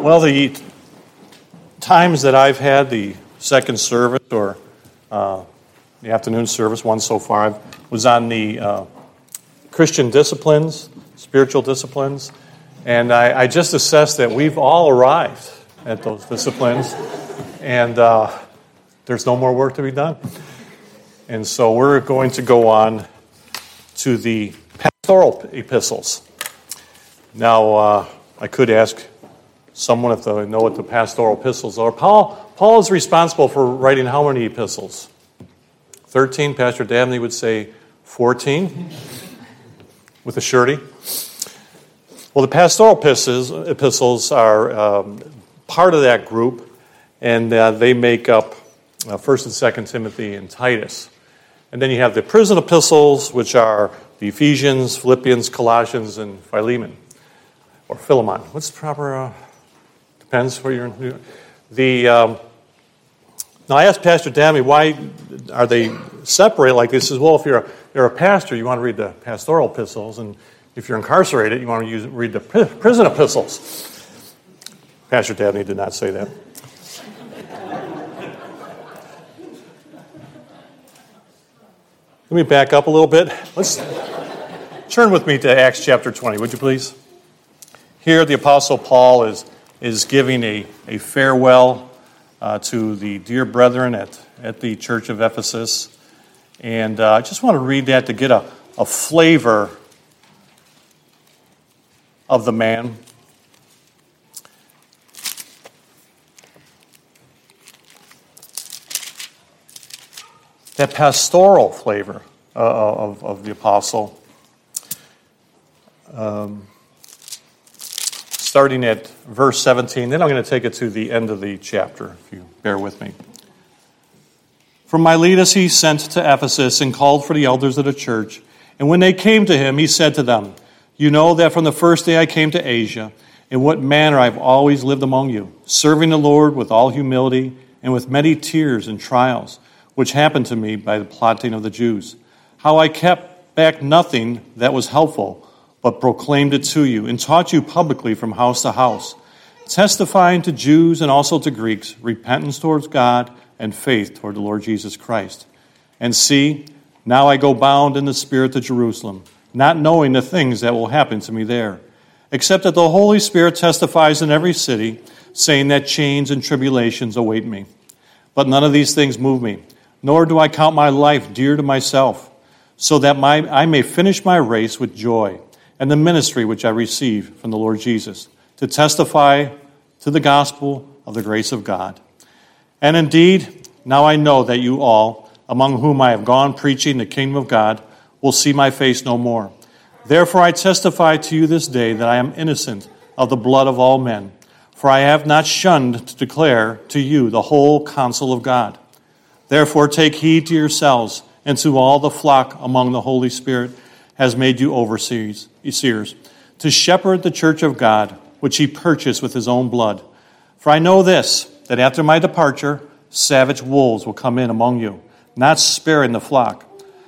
Well, the times that I've had the second service or the afternoon service, one so far, was on the Christian disciplines, spiritual disciplines, and I just assessed that we've all arrived at those disciplines, and there's no more work to be done. And so we're going to go on to the pastoral epistles. Now, I could ask someone if they know what the pastoral epistles are. Paul is responsible for writing how many epistles? 13. Pastor Dabney would say 14 with a surety. Well, the pastoral epistles are part of that group, and they make up 1st and 2nd Timothy and Titus. And then you have the prison epistles, which are the Ephesians, Philippians, Colossians, and Philemon. Or Philemon. What's the proper... Depends where you're in. Now, I asked Pastor Dabney, why are they separated like this? He says, well, if you're a pastor, you want to read the pastoral epistles, and if you're incarcerated, you want to read the prison epistles. Pastor Dabney did not say that. Let me back up a little bit. Let's turn with me to Acts chapter 20, would you please? Here, the Apostle Paul is giving a farewell to the dear brethren at the church of Ephesus. And I just want to read that to get a flavor of the man. That pastoral flavor of the apostle. Starting at verse 17, then I'm going to take it to the end of the chapter, if you bear with me. From Miletus he sent to Ephesus and called for the elders of the church. And when they came to him, he said to them, "You know that from the first day I came to Asia, in what manner I've always lived among you, serving the Lord with all humility and with many tears and trials, which happened to me by the plotting of the Jews. How I kept back nothing that was helpful, but proclaimed it to you, and taught you publicly from house to house, testifying to Jews and also to Greeks, repentance towards God and faith toward the Lord Jesus Christ. And see, now I go bound in the Spirit to Jerusalem, not knowing the things that will happen to me there, except that the Holy Spirit testifies in every city, saying that chains and tribulations await me. But none of these things move me, nor do I count my life dear to myself, so that I may finish my race with joy, and the ministry which I received from the Lord Jesus, to testify to the gospel of the grace of God. And indeed, now I know that you all, among whom I have gone preaching the kingdom of God, will see my face no more. Therefore I testify to you this day that I am innocent of the blood of all men, for I have not shunned to declare to you the whole counsel of God. Therefore take heed to yourselves and to all the flock among the Holy Spirit has made you overseers, to shepherd the church of God, which he purchased with his own blood. For I know this, that after my departure, savage wolves will come in among you, not sparing the flock.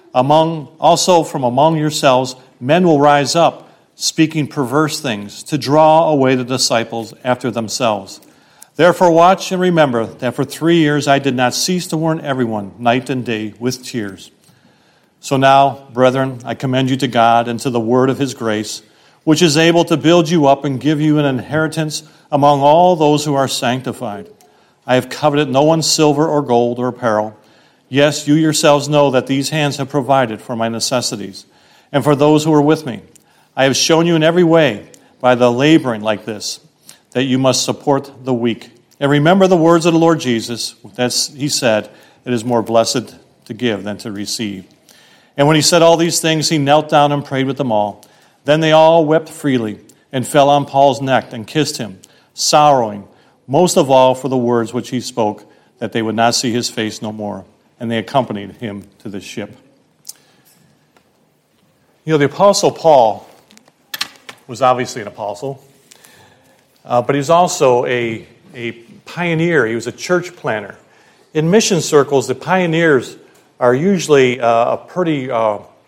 Also from among yourselves, men will rise up, speaking perverse things, to draw away the disciples after themselves. Therefore watch and remember that for 3 years I did not cease to warn everyone, night and day, with tears. So now, brethren, I commend you to God and to the word of his grace, which is able to build you up and give you an inheritance among all those who are sanctified. I have coveted no one's silver or gold or apparel. Yes, you yourselves know that these hands have provided for my necessities and for those who are with me. I have shown you in every way, by the laboring like this, that you must support the weak. And remember the words of the Lord Jesus, that he said, it is more blessed to give than to receive. And when he said all these things, he knelt down and prayed with them all. Then they all wept freely and fell on Paul's neck and kissed him, sorrowing, most of all for the words which he spoke, that they would not see his face no more. And they accompanied him to the ship. You know, the Apostle Paul was obviously an apostle, but he was also a pioneer. He was a church planner. In mission circles, the pioneers are usually a pretty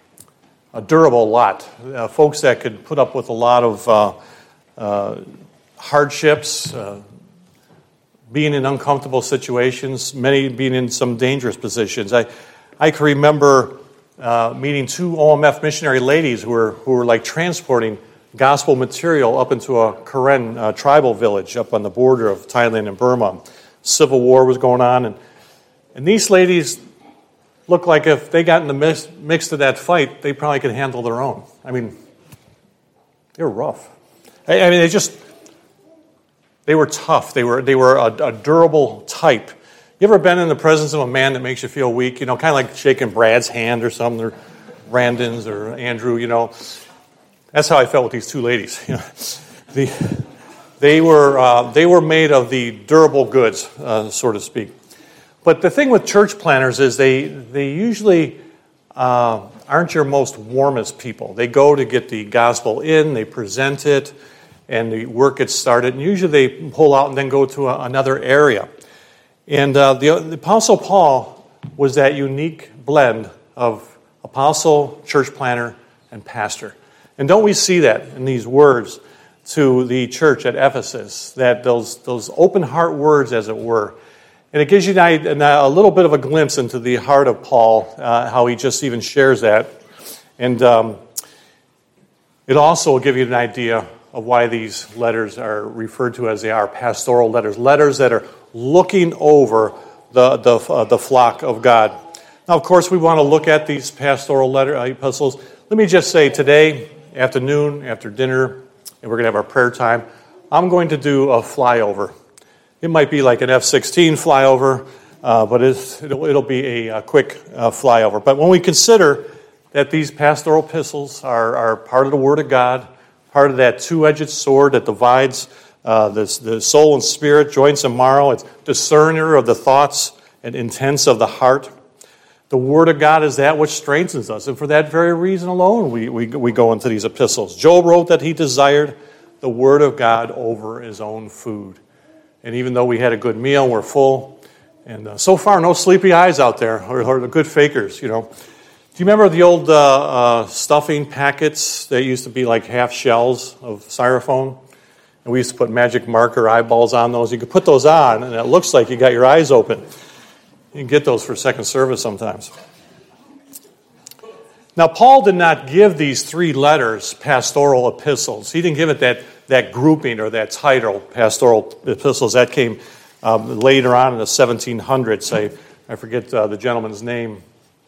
durable lot. Folks that could put up with a lot of hardships, being in uncomfortable situations, many being in some dangerous positions. I can remember meeting two OMF missionary ladies who were like transporting gospel material up into a Karen tribal village up on the border of Thailand and Burma. Civil war was going on, and these ladies looked like if they got in the mix of that fight, they probably could handle their own. I mean, they were rough. I mean, they were tough. They were a durable type. You ever been in the presence of a man that makes you feel weak? Kind of like shaking Brad's hand or something, or Brandon's or Andrew. That's how I felt with these two ladies. They were made of the durable goods, so to speak. But the thing with church planners is they usually aren't your most warmest people. They go to get the gospel in, they present it, and the work gets started. And usually they pull out and then go to another area. And the Apostle Paul was that unique blend of apostle, church planner, and pastor. And don't we see that in these words to the church at Ephesus, that those open heart words, as it were. And it gives you a little bit of a glimpse into the heart of Paul, how he just even shares that. And it also will give you an idea of why these letters are referred to as they are, pastoral letters, letters that are looking over the flock of God. Now, of course, we want to look at these pastoral epistles. Let me just say today, afternoon, after dinner, and we're going to have our prayer time, I'm going to do a flyover. It might be like an F-16 flyover, but it'll be a quick flyover. But when we consider that these pastoral epistles are part of the Word of God, part of that two-edged sword that divides the soul and spirit, joints and marrow, it's discerner of the thoughts and intents of the heart. The Word of God is that which strengthens us, and for that very reason alone, we go into these epistles. Job wrote that he desired the Word of God over his own food. And even though we had a good meal, we're full, and so far no sleepy eyes out there, or the good fakers, Do you remember the old stuffing packets that used to be like half shells of styrofoam? And we used to put magic marker eyeballs on those. You could put those on, and it looks like you got your eyes open. You can get those for second service sometimes. Now, Paul did not give these three letters pastoral epistles. He didn't give it that grouping or that title, pastoral epistles. That came later on in the 1700s. I forget the gentleman's name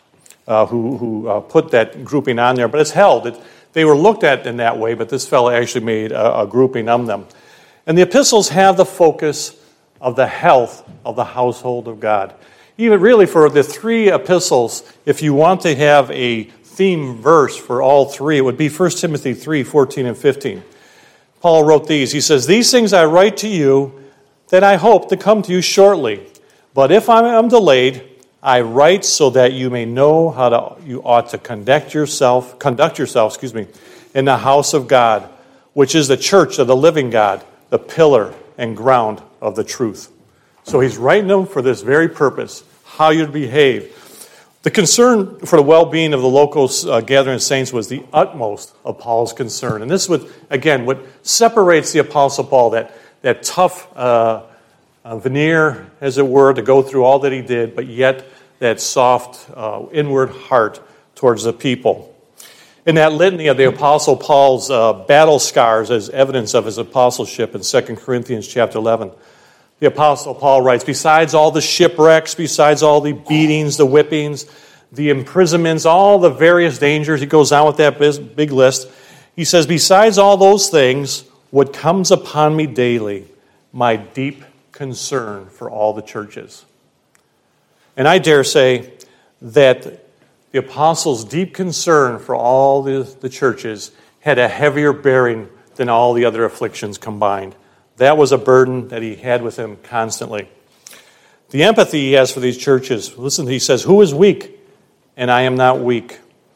who put that grouping on there, but it's held. They were looked at in that way, but this fellow actually made a grouping of them. And the epistles have the focus of the health of the household of God. Even really for the three epistles, if you want to have a theme verse for all three, it would be 1 Timothy 3, 14 and 15. Paul wrote these. He says, "These things I write to you, that I hope to come to you shortly. But if I am delayed, I write so that you may know how you ought to conduct yourself, in the house of God, which is the church of the living God, the pillar and ground of the truth." So he's writing them for this very purpose, how you'd behave. The concern for the well-being of the local gathering of saints was the utmost of Paul's concern. And this would, again, what separates the Apostle Paul, that tough veneer, as it were, to go through all that he did, but yet that soft inward heart towards the people. In that litany of the Apostle Paul's battle scars as evidence of his apostleship in 2 Corinthians chapter 11, the Apostle Paul writes, besides all the shipwrecks, besides all the beatings, the whippings, the imprisonments, all the various dangers, he goes on with that big list. He says, besides all those things, what comes upon me daily, my deep concern for all the churches. And I dare say that the apostles' deep concern for all the churches had a heavier bearing than all the other afflictions combined. That was a burden that he had with him constantly. The empathy he has for these churches, listen, he says, who is weak, and I am not weak?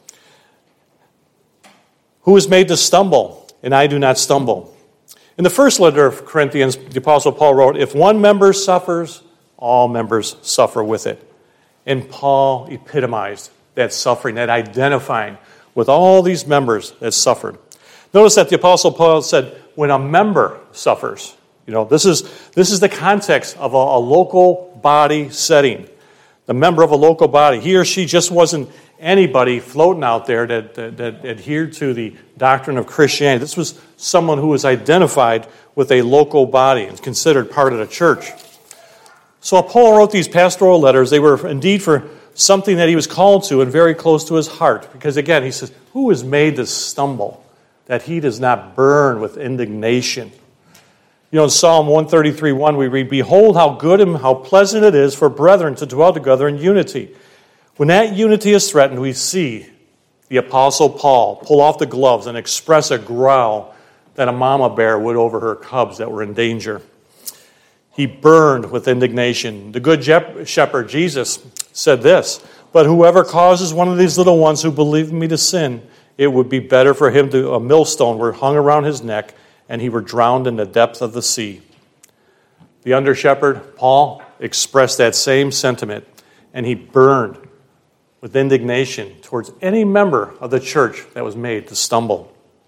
Who is made to stumble, and I do not stumble? In the first letter of Corinthians, the Apostle Paul wrote, if one member suffers, all members suffer with it. And Paul epitomized that suffering, that identifying with all these members that suffered. Notice that the Apostle Paul said, when a member suffers. This is the context of a local body setting. The member of a local body. He or she just wasn't anybody floating out there that adhered to the doctrine of Christianity. This was someone who was identified with a local body and considered part of the church. So Paul wrote these pastoral letters. They were indeed for something that he was called to and very close to his heart. Because again, he says, who is made to stumble, that he does not burn with indignation? In Psalm 133:1 we read, "Behold how good and how pleasant it is for brethren to dwell together in unity." When that unity is threatened, we see the Apostle Paul pull off the gloves and express a growl that a mama bear would over her cubs that were in danger. He burned with indignation. The good shepherd, Jesus, said this, "But whoever causes one of these little ones who believe in me to sin, it would be better for him to a millstone were hung around his neck, and he were drowned in the depth of the sea." The under shepherd, Paul, expressed that same sentiment, and he burned with indignation towards any member of the church that was made to stumble.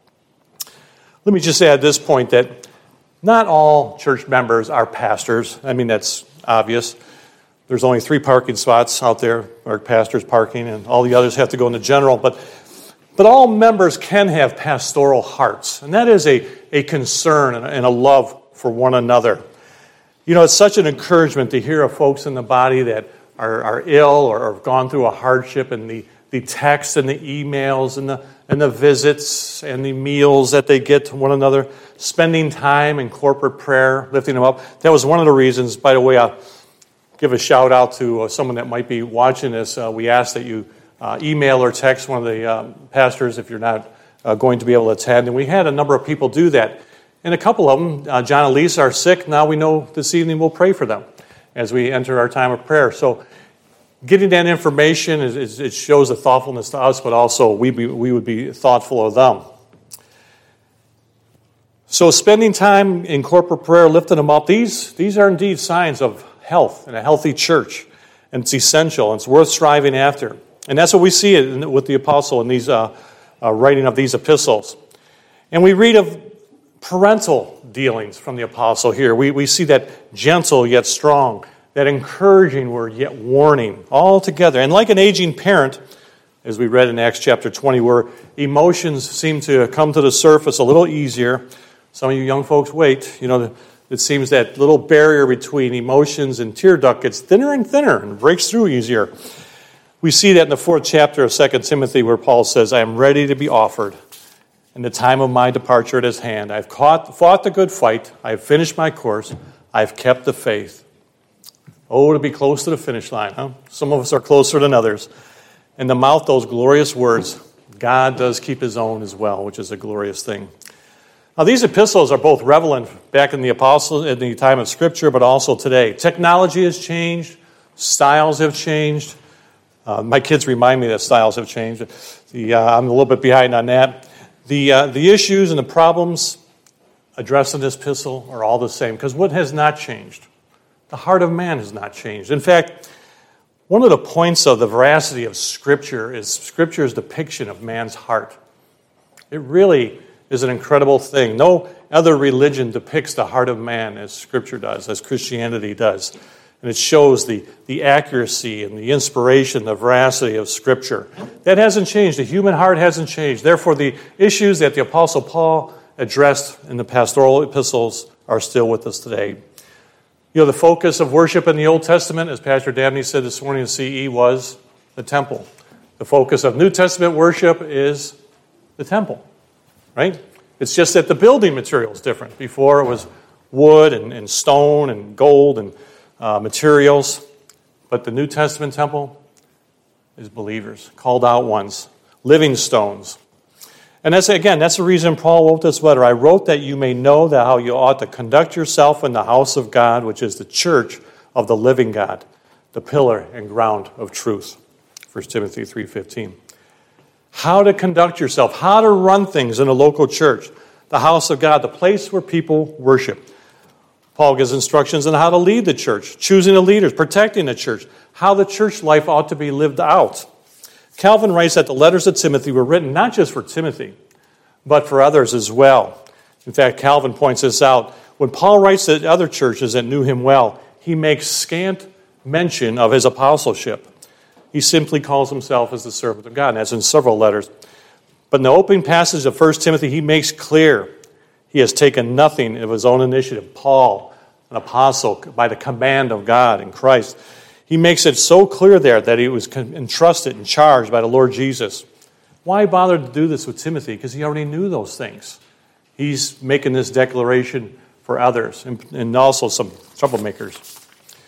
Let me just say at this point that not all church members are pastors. I mean, that's obvious. There's only 3 parking spots out there, or pastors parking, and all the others have to go into general. But all members can have pastoral hearts, and that is a concern and a love for one another. It's such an encouragement to hear of folks in the body that are ill or have gone through a hardship, and the texts and the emails and the visits and the meals that they get to one another, spending time in corporate prayer, lifting them up. That was one of the reasons, by the way, I'll give a shout out to someone that might be watching this. We ask that you email or text one of the pastors if you're not going to be able to attend. And we had a number of people do that. And a couple of them, John and Lisa, are sick. Now we know this evening we'll pray for them as we enter our time of prayer. So getting that information, it shows a thoughtfulness to us, but also we would be thoughtful of them. So spending time in corporate prayer, lifting them up, these are indeed signs of health and a healthy church. And it's essential, and it's worth striving after. And that's what we see with the apostle in these writing of these epistles. And we read of parental dealings from the apostle here. We see that gentle yet strong, that encouraging word yet warning, all together. And like an aging parent, as we read in Acts chapter 20, where emotions seem to come to the surface a little easier. Some of you young folks wait. It seems that little barrier between emotions and tear duct gets thinner and thinner and breaks through easier. We see that in the 4th chapter of 2 Timothy where Paul says, "I am ready to be offered, and the time of my departure at his hand. I have fought the good fight. I have finished my course. I have kept the faith." Oh, to be close to the finish line, huh? Some of us are closer than others. And to mouth those glorious words, God does keep his own as well, which is a glorious thing. Now, these epistles are both relevant back in the apostles in the time of Scripture, but also today. Technology has changed. Styles have changed. My kids remind me that styles have changed. I'm a little bit behind on that. The issues and the problems addressed in this epistle are all the same, because what has not changed? The heart of man has not changed. In fact, one of the points of the veracity of Scripture is Scripture's depiction of man's heart. It really is an incredible thing. No other religion depicts the heart of man as Scripture does, as Christianity does. And it shows the accuracy and the inspiration, the veracity of Scripture. That hasn't changed. The human heart hasn't changed. Therefore, the issues that the Apostle Paul addressed in the pastoral epistles are still with us today. The focus of worship in the Old Testament, as Pastor Dabney said this morning in CE, was the temple. The focus of New Testament worship is the temple, right? It's just that the building material is different. Before it was wood and stone and gold and materials. But the New Testament temple is believers, called out ones, living stones. And that's the reason Paul wrote this letter. I wrote that you may know that how you ought to conduct yourself in the house of God, which is the church of the living God, the pillar and ground of truth. 1 Timothy 3:15. How to conduct yourself, how to run things in a local church, the house of God, the place where people worship. Paul gives instructions on how to lead the church, choosing the leaders, protecting the church, how the church life ought to be lived out. Calvin writes that the letters of Timothy were written not just for Timothy, but for others as well. In fact, Calvin points this out. When Paul writes to other churches that knew him well, he makes scant mention of his apostleship. He simply calls himself as the servant of God, and that's in several letters. But in the opening passage of 1 Timothy, he makes clear he has taken nothing of his own initiative. Paul, an apostle, by the command of God in Christ. He makes it so clear there that he was entrusted and charged by the Lord Jesus. Why bother to do this with Timothy? Because he already knew those things. He's making this declaration for others and also some troublemakers.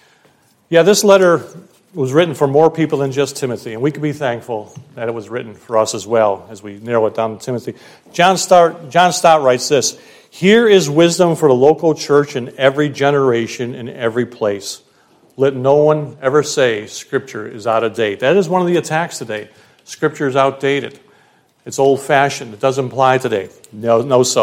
Yeah, this letter was written for more people than just Timothy, and we can be thankful that it was written for us as well as we narrow it down to Timothy. John Stott writes this: "Here is wisdom for the local church in every generation, in every place. Let no one ever say Scripture is out of date." That is one of the attacks today. Scripture is outdated. It's old-fashioned. It doesn't apply today. No,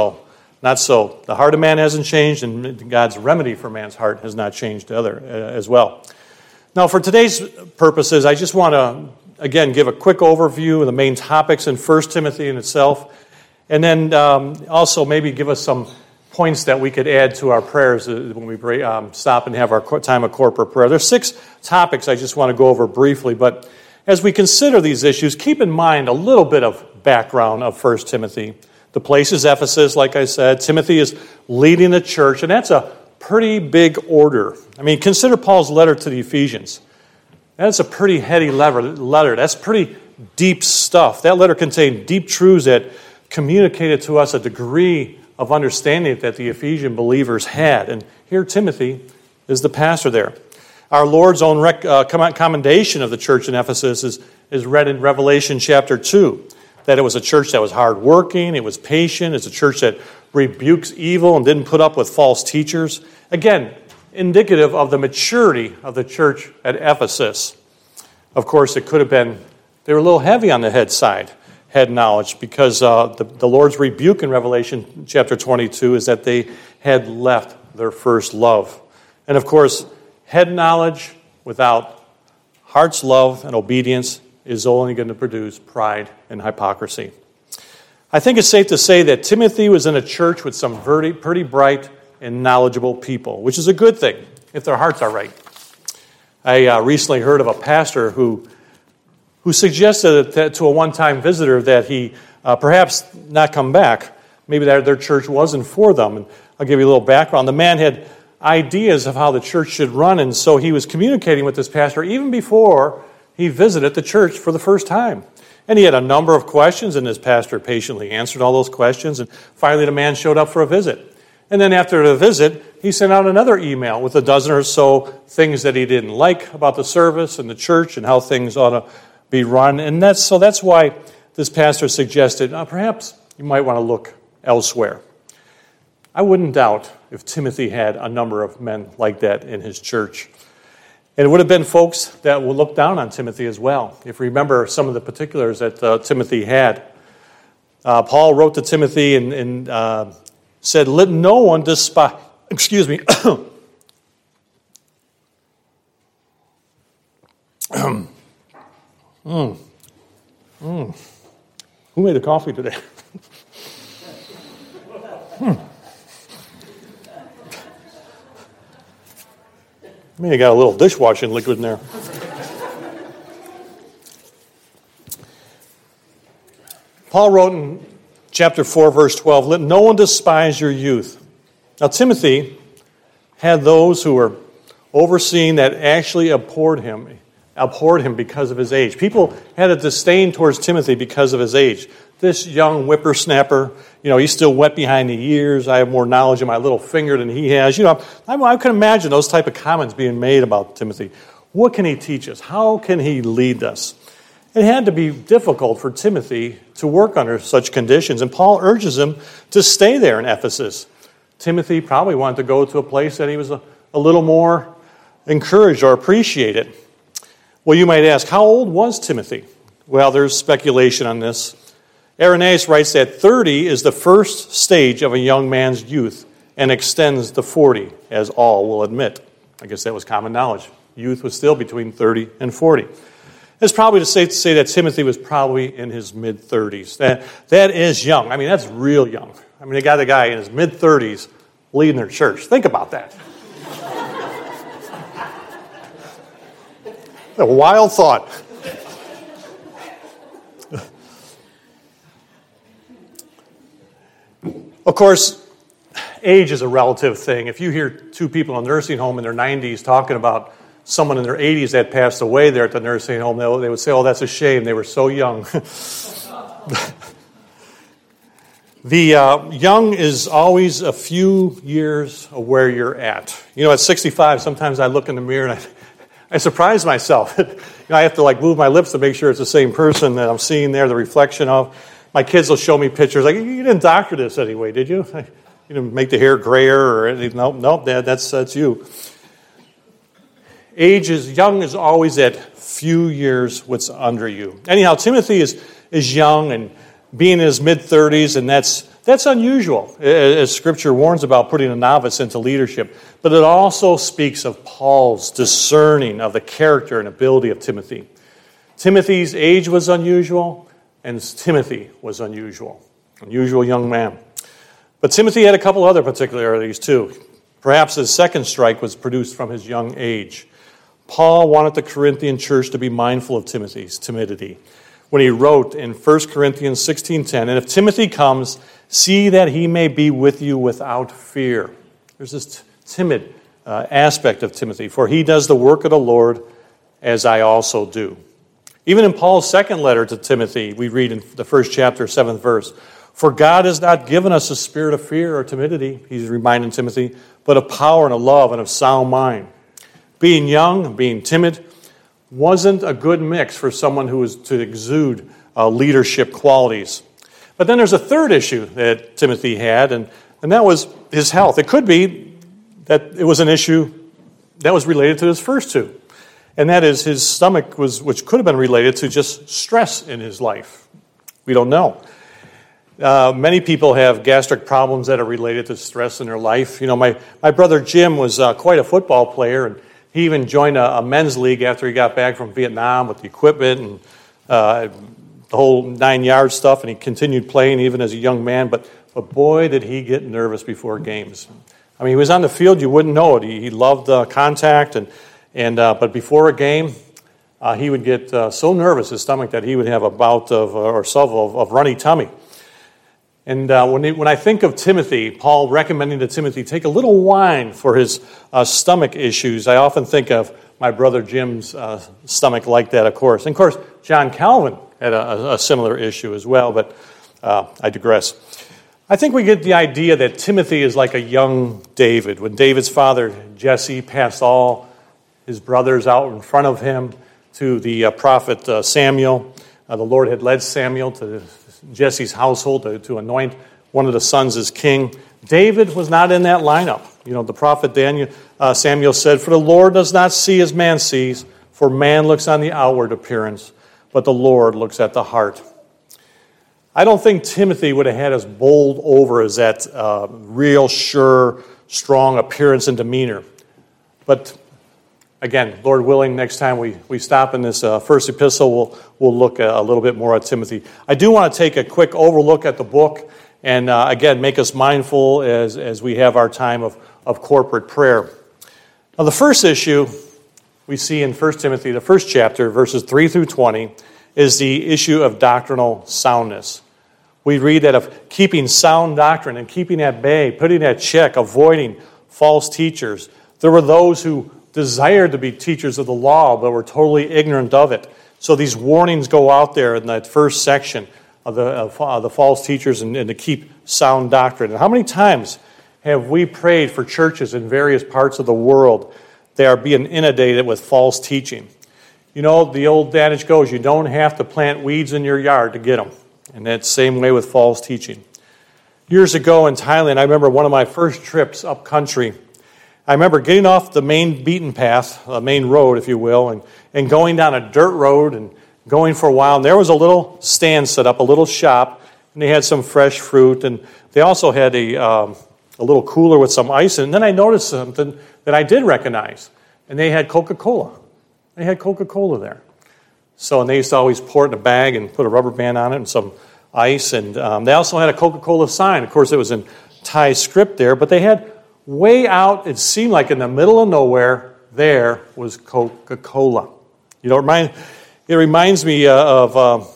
not so. The heart of man hasn't changed, and God's remedy for man's heart has not changed as well. Now, for today's purposes, I just want to, again, give a quick overview of the main topics in 1 Timothy in itself, and then also maybe give us some points that we could add to our prayers when we stop and have our time of corporate prayer. There's 6 topics I just want to go over briefly, but as we consider these issues, keep in mind a little bit of background of 1 Timothy. The place is Ephesus, like I said. Timothy is leading the church, and that's a pretty big order. I mean, consider Paul's letter to the Ephesians. That's a pretty heady letter. That's pretty deep stuff. That letter contained deep truths that communicated to us a degree of understanding that the Ephesian believers had. And here Timothy is the pastor there. Our Lord's own commendation of the church in Ephesus is read in Revelation chapter 2, that it was a church that was hardworking, it was patient, it's a church that rebukes evil and didn't put up with false teachers. Again, indicative of the maturity of the church at Ephesus. Of course, it could have been, they were a little heavy on the head knowledge, because the Lord's rebuke in Revelation chapter 22 is that they had left their first love. And of course, head knowledge without heart's love and obedience is only going to produce pride and hypocrisy. I think it's safe to say that Timothy was in a church with some pretty bright and knowledgeable people, which is a good thing if their hearts are right. I recently heard of a pastor who suggested that to a one-time visitor that he perhaps not come back. Maybe their church wasn't for them. And I'll give you a little background. The man had ideas of how the church should run, and so he was communicating with this pastor even before he visited the church for the first time. And he had a number of questions, and this pastor patiently answered all those questions, and finally the man showed up for a visit. And then after the visit, he sent out another email with a dozen or so things that he didn't like about the service and the church and how things ought to be run. And that's why this pastor suggested, perhaps you might want to look elsewhere. I wouldn't doubt if Timothy had a number of men like that in his church. And it would have been folks that would look down on Timothy as well. If you remember some of the particulars that Timothy had. Paul wrote to Timothy and said, "Let no one despise..." Excuse me. Who made the coffee today? I mean, you got a little dishwashing liquid in there. Paul wrote in chapter 4, verse 12, "Let no one despise your youth." Now, Timothy had those who were overseeing that actually abhorred him because of his age. People had a disdain towards Timothy because of his age. This young whippersnapper, he's still wet behind the ears. I have more knowledge in my little finger than he has. I can imagine those type of comments being made about Timothy. What can he teach us? How can he lead us? It had to be difficult for Timothy to work under such conditions, and Paul urges him to stay there in Ephesus. Timothy probably wanted to go to a place that he was a little more encouraged or appreciated. Well, you might ask, how old was Timothy? Well, there's speculation on this. Irenaeus writes that 30 is the first stage of a young man's youth and extends to 40, as all will admit. I guess that was common knowledge. Youth was still between 30 and 40. It's probably safe to say that Timothy was probably in his mid-30s. That is young. I mean, that's real young. I mean, they got a guy in his mid-30s leading their church. Think about that. A wild thought. Of course, age is a relative thing. If you hear two people in a nursing home in their 90s talking about someone in their 80s that passed away there at the nursing home, they would say, oh, that's a shame. They were so young. The young is always a few years of where you're at. You know, at 65, sometimes I look in the mirror and I surprise myself. I have to move my lips to make sure it's the same person that I'm seeing there, the reflection of. My kids will show me pictures like, you didn't doctor this anyway, did you? You didn't make the hair grayer or anything. Nope, Dad, that's you. Young is always that few years what's under you. Anyhow, Timothy is young and being in his mid-30s, and that's unusual, as Scripture warns about putting a novice into leadership. But it also speaks of Paul's discerning of the character and ability of Timothy. Timothy's age was unusual, and Timothy was unusual. Unusual young man. But Timothy had a couple other particularities too. Perhaps his second strike was produced from his young age. Paul wanted the Corinthian church to be mindful of Timothy's timidity when he wrote in 1 Corinthians 16:10, and if Timothy comes, see that he may be with you without fear. There's this timid aspect of Timothy, for he does the work of the Lord as I also do. Even in Paul's second letter to Timothy, we read in the first chapter, 7th verse, for God has not given us a spirit of fear or timidity, he's reminding Timothy, but of power and of love and of sound mind. Being young, being timid, wasn't a good mix for someone who was to exude leadership qualities. But then there's a third issue that Timothy had, and that was his health. It could be that it was an issue that was related to his first two, and that is his stomach, which could have been related to just stress in his life. We don't know. Many people have gastric problems that are related to stress in their life. You know, my brother Jim was quite a football player, and he even joined a men's league after he got back from Vietnam with the equipment and the whole 9-yard stuff, and he continued playing even as a young man. But boy, did he get nervous before games. I mean, he was on the field, you wouldn't know it. He loved contact, but before a game, he would get so nervous, his stomach, that he would have a bout of runny tummy. And when I think of Timothy, Paul recommending to Timothy, take a little wine for his stomach issues, I often think of my brother Jim's stomach like that, of course. And of course, John Calvin had a similar issue as well, but I digress. I think we get the idea that Timothy is like a young David. When David's father, Jesse, passed all his brothers out in front of him to the prophet Samuel, the Lord had led Samuel to Jesse's household to anoint one of the sons as king. David was not in that lineup. You know, the prophet Samuel said, for the Lord does not see as man sees, for man looks on the outward appearance, but the Lord looks at the heart. I don't think Timothy would have had as bowled over as that real, sure, strong appearance and demeanor. But again, Lord willing, next time we stop in this first epistle, we'll look a little bit more at Timothy. I do want to take a quick overlook at the book and, again, make us mindful as we have our time of corporate prayer. Now, the first issue we see in 1 Timothy, the first chapter, verses 3 through 20, is the issue of doctrinal soundness. We read that of keeping sound doctrine and keeping at bay, putting at check, avoiding false teachers. There were those who desired to be teachers of the law, but were totally ignorant of it. So these warnings go out there in that first section of the false teachers and to keep sound doctrine. And how many times have we prayed for churches in various parts of the world that are being inundated with false teaching? You know, the old adage goes, you don't have to plant weeds in your yard to get them. And that's the same way with false teaching. Years ago in Thailand, I remember one of my first trips up country. I remember getting off the main beaten path, main road, if you will, and going down a dirt road and going for a while. And there was a little stand set up, a little shop, and they had some fresh fruit. And they also had a little cooler with some ice. And then I noticed something that I did recognize. And they had Coca-Cola. They had Coca-Cola there. So, and they used to always pour it in a bag and put a rubber band on it and some ice. And they also had a Coca-Cola sign. Of course, it was in Thai script there, but they had way out, it seemed like in the middle of nowhere, there was Coca-Cola. It reminds me of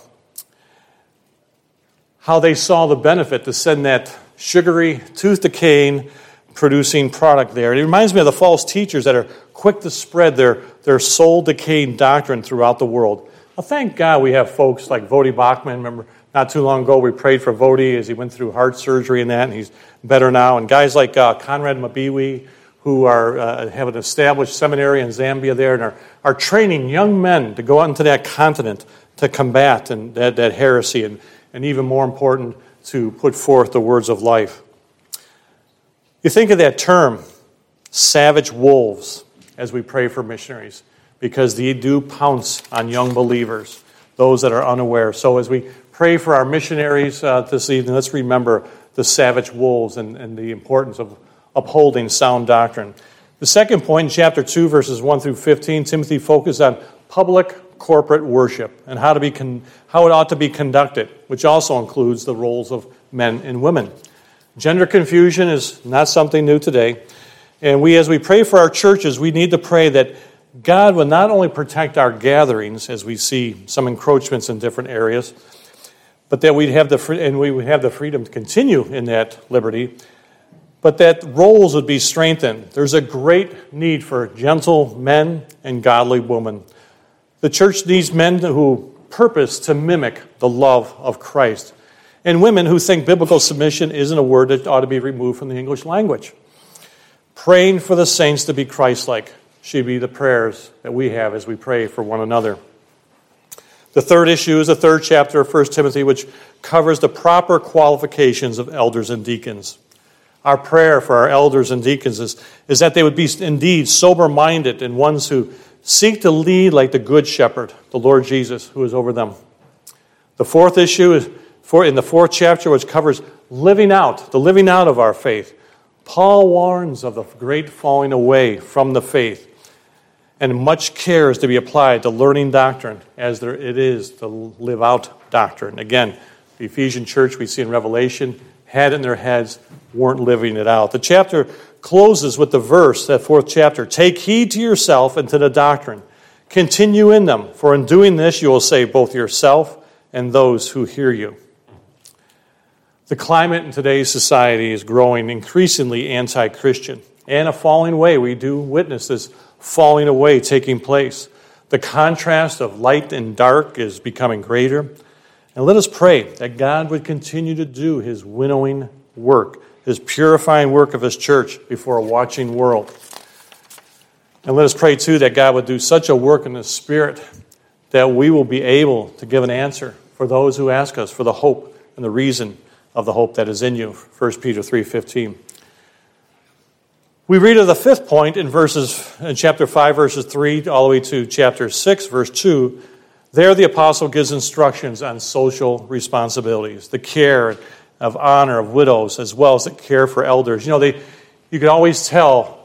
how they saw the benefit to send that sugary, tooth-decaying, producing product there. It reminds me of the false teachers that are quick to spread their soul-decaying doctrine throughout the world. Well, thank God we have folks like Voddie Baucham. Remember, not too long ago we prayed for Voddie as he went through heart surgery and that, and he's better now. And guys like Conrad Mabiwi, who have an established seminary in Zambia there and are training young men to go out into that continent to combat and that heresy and even more important, to put forth the words of life. You think of that term, savage wolves, as we pray for missionaries, because they do pounce on young believers, those that are unaware. So as we pray for our missionaries this evening, let's remember the savage wolves and the importance of upholding sound doctrine. The second point in chapter 2, verses 1 through 15, Timothy focused on public corporate worship and how it ought to be conducted, which also includes the roles of men and women. Gender confusion is not something new today. And as we pray for our churches, we need to pray that God will not only protect our gatherings, as we see some encroachments in different areas, but that we would have the freedom to continue in that liberty, but that roles would be strengthened. There's a great need for gentle men and godly women. The church needs men who purpose to mimic the love of Christ, and women who think biblical submission isn't a word that ought to be removed from the English language. Praying for the saints to be Christ-like should be the prayers that we have as we pray for one another. The third issue is the third chapter of 1 Timothy, which covers the proper qualifications of elders and deacons. Our prayer for our elders and deacons is that they would be indeed sober-minded and ones who seek to lead like the good shepherd, the Lord Jesus, who is over them. The fourth issue is in the fourth chapter, which covers the living out of our faith. Paul warns of the great falling away from the faith, and much care is to be applied to learning doctrine as it is to live out doctrine. Again, the Ephesian church we see in Revelation had it in their heads, weren't living it out. The chapter closes with the verse, that fourth chapter, "Take heed to yourself and to the doctrine. Continue in them, for in doing this you will save both yourself and those who hear you." The climate in today's society is growing increasingly anti-Christian, and a falling away. We do witness this falling away taking place. The contrast of light and dark is becoming greater. And let us pray that God would continue to do his winnowing work, his purifying work of his church before a watching world. And let us pray, too, that God would do such a work in the Spirit that we will be able to give an answer for those who ask us for the hope and the reason of the hope that is in you, 1 Peter 3:15. We read of the fifth point in chapter 5, verses 3, all the way to chapter 6, verse 2. There the apostle gives instructions on social responsibilities, the care of honor of widows, as well as the care for elders. You can always tell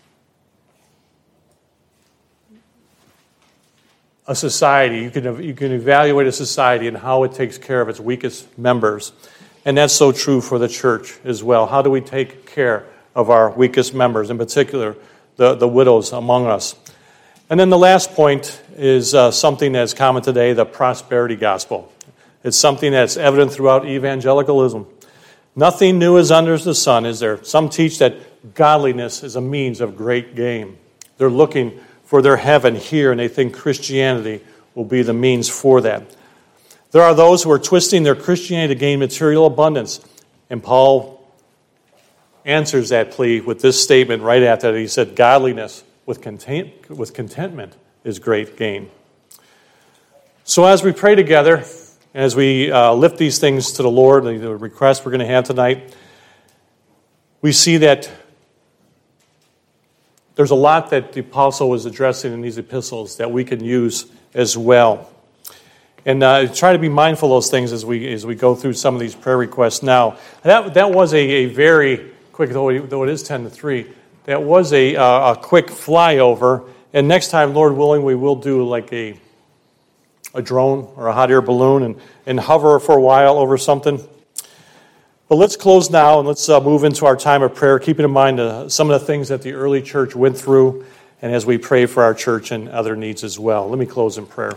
a society, you can evaluate a society and how it takes care of its weakest members. And that's so true for the church as well. How do we take care of our weakest members, in particular the widows among us? And then the last point is something that's common today, the prosperity gospel. It's something that's evident throughout evangelicalism. Nothing new is under the sun, is there? Some teach that godliness is a means of great gain. They're looking for their heaven here, and they think Christianity will be the means for that. There are those who are twisting their Christianity to gain material abundance. And Paul answers that plea with this statement right after that. He said, godliness with contentment is great gain. So as we pray together, as we lift these things to the Lord, the request we're going to have tonight, we see that there's a lot that the apostle was addressing in these epistles that we can use as well. And try to be mindful of those things as we go through some of these prayer requests now. That was a very quick, though it is 10 to 3, that was a quick flyover. And next time, Lord willing, we will do like a a drone or a hot air balloon and hover for a while over something. But let's close now and let's move into our time of prayer, keeping in mind some of the things that the early church went through, and as we pray for our church and other needs as well. Let me close in prayer.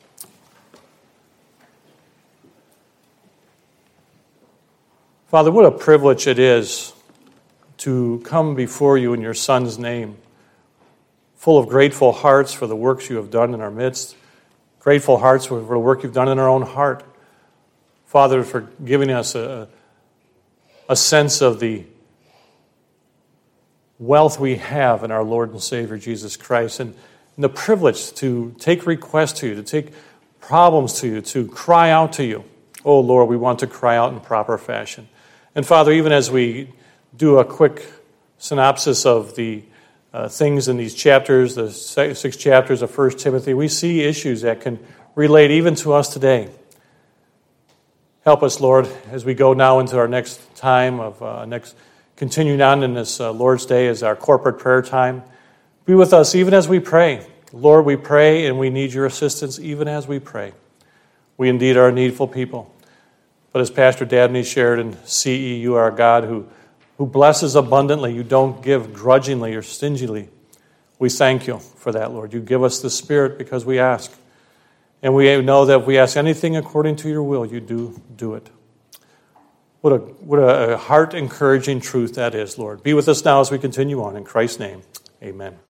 Father, what a privilege it is to come before you in your Son's name, full of grateful hearts for the works you have done in our midst, grateful hearts for the work you've done in our own heart. Father, for giving us a sense of the wealth we have in our Lord and Savior, Jesus Christ, and the privilege to take requests to you, to take problems to you, to cry out to you. Oh, Lord, we want to cry out in proper fashion. And Father, even as we do a quick synopsis of the things in these chapters, the 6 chapters of 1 Timothy, we see issues that can relate even to us today. Help us, Lord, as we go now into our next time of continuing on in this Lord's Day as our corporate prayer time. Be with us even as we pray. Lord, we pray and we need your assistance even as we pray. We indeed are a needful people. But as Pastor Dabney shared in CE, you are a God who blesses abundantly. You don't give grudgingly or stingily. We thank you for that, Lord. You give us the Spirit because we ask. And we know that if we ask anything according to your will, you do it. What a heart-encouraging truth that is, Lord. Be with us now as we continue on. In Christ's name, amen.